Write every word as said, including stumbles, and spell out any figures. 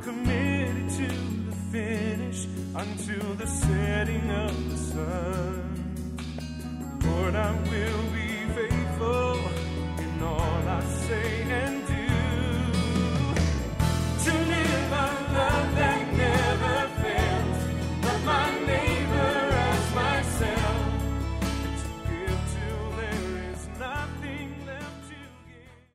committed to the finish until the setting of the sun. Lord, I will be